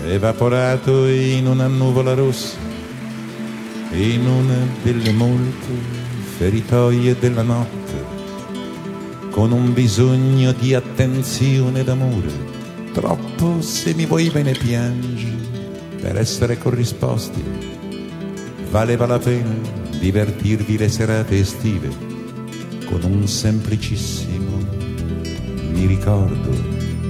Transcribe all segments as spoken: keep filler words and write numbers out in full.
evaporato in una nuvola rossa, in una delle molte feritoie della notte, con un bisogno di attenzione ed amore, troppo se mi vuoi bene piangi, per essere corrisposti valeva la pena divertirvi le serate estive con un semplicissimo mi ricordo.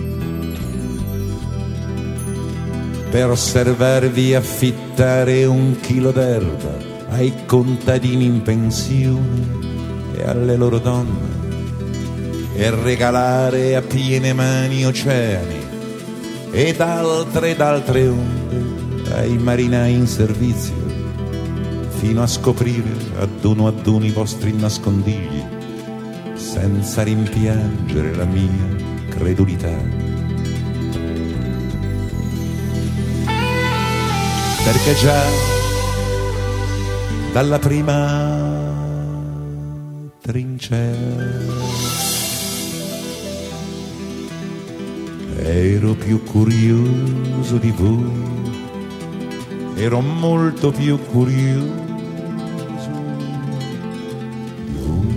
Per osservarvi affittare un chilo d'erba ai contadini in pensione e alle loro donne, e regalare a piene mani oceani ed altre ed altre onde ai marinai in servizio, fino a scoprire ad uno ad uno i vostri nascondigli, senza rimpiangere la mia credulità. Perché già dalla prima trincea ero più curioso di voi, ero molto più curioso di voi.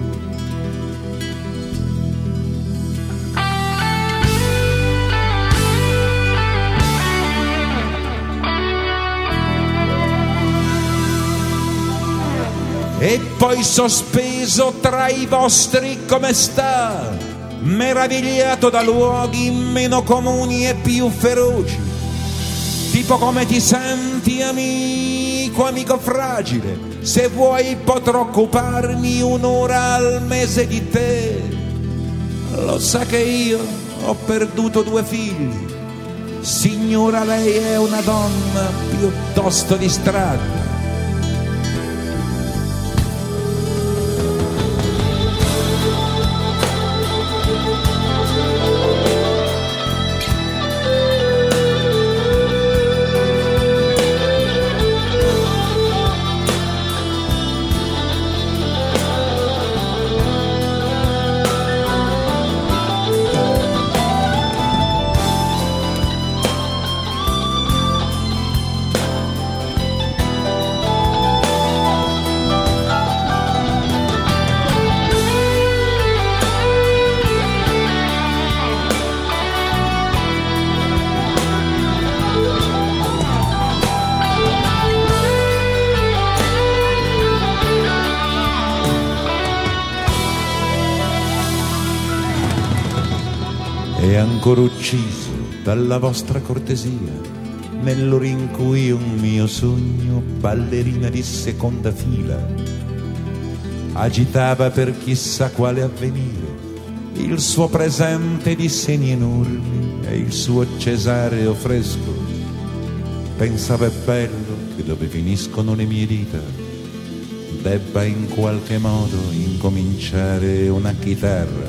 E poi sospeso tra i vostri come sta, meravigliato da luoghi meno comuni e più feroci, tipo come ti senti amico, amico fragile, se vuoi potrò occuparmi un'ora al mese di te. Lo sa che io ho perduto due figli, signora lei è una donna piuttosto distratta. E ancora ucciso dalla vostra cortesia, nell'ora in cui un mio sogno, ballerina di seconda fila, agitava per chissà quale avvenire il suo presente di seni enormi e il suo cesareo fresco. Pensavo è bello che dove finiscono le mie dita debba in qualche modo incominciare una chitarra.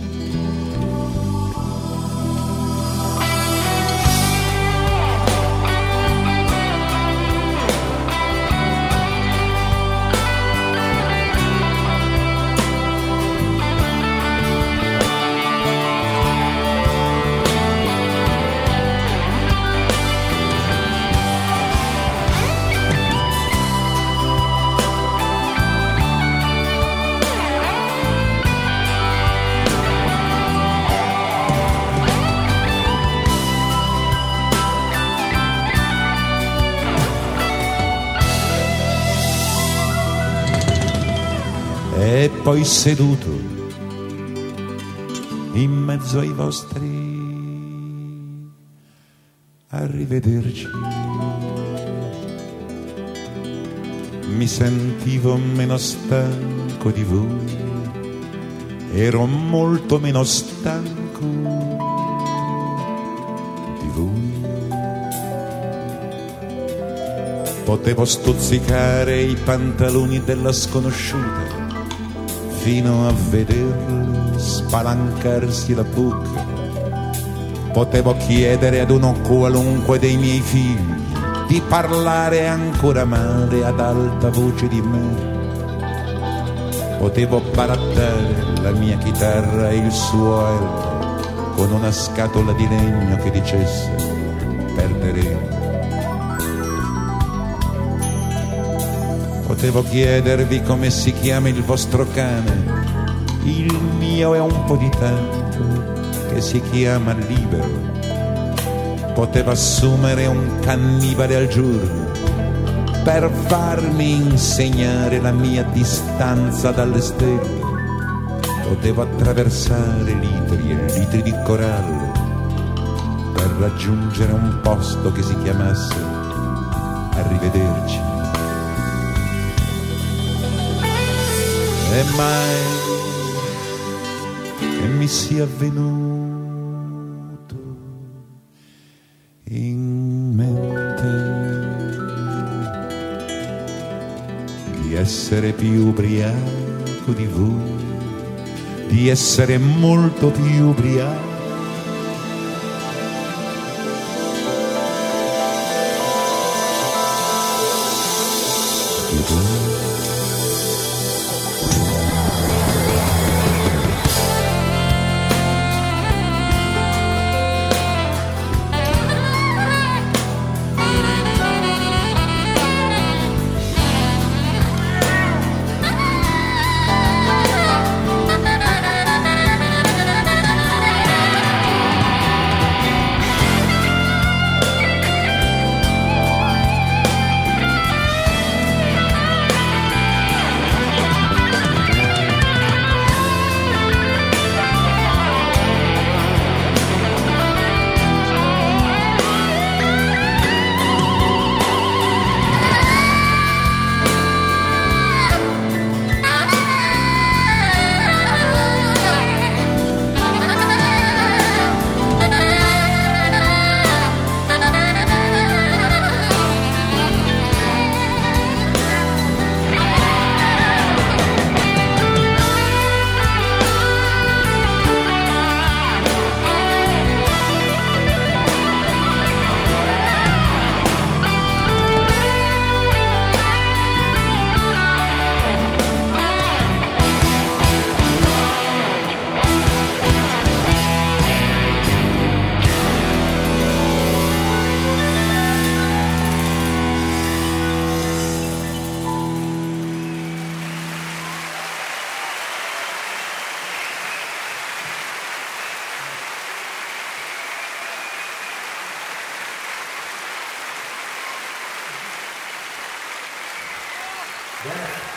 E poi seduto in mezzo ai vostri arrivederci, mi sentivo meno stanco di voi, ero molto meno stanco di voi. Potevo stuzzicare i pantaloni della sconosciuta fino a vederle spalancarsi la bocca. Potevo chiedere ad uno qualunque dei miei figli di parlare ancora male ad alta voce di me. Potevo barattare la mia chitarra e il suo elmo con una scatola di legno che dicesse perderemo. Potevo chiedervi come si chiama il vostro cane, il mio è un po' di tempo che si chiama libero. Potevo assumere un cannibale al giorno per farmi insegnare la mia distanza dalle stelle. Potevo attraversare litri e litri di corallo per raggiungere un posto che si chiamasse arrivederci. E mai che mi sia venuto in mente di essere più ubriaco di voi, di essere molto più ubriaco di voi. Yeah.